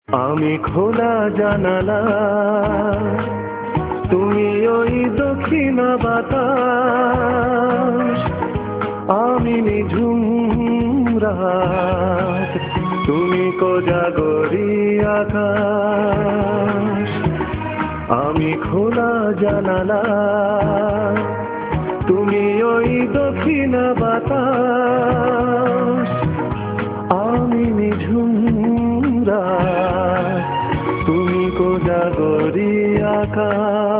আমি খোলা জানালা, তুমি ওই দক্ষিণ বাতাস, আমি নিঝুম রাত, তুমি কোজাগরি আকাশ। আমি খোলা জানালা, তুমি ওই দক্ষিণ বাতাস, আমি নিঝুম রাত, তুমি কোজাগরি আকাশ।